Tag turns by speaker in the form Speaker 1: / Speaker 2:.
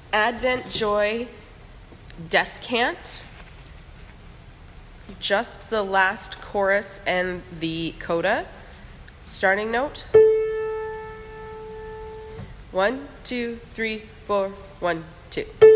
Speaker 1: Advent Joy Descant. Just the last chorus and the coda. Starting note. 1, 2, 3, 4, 1, 2.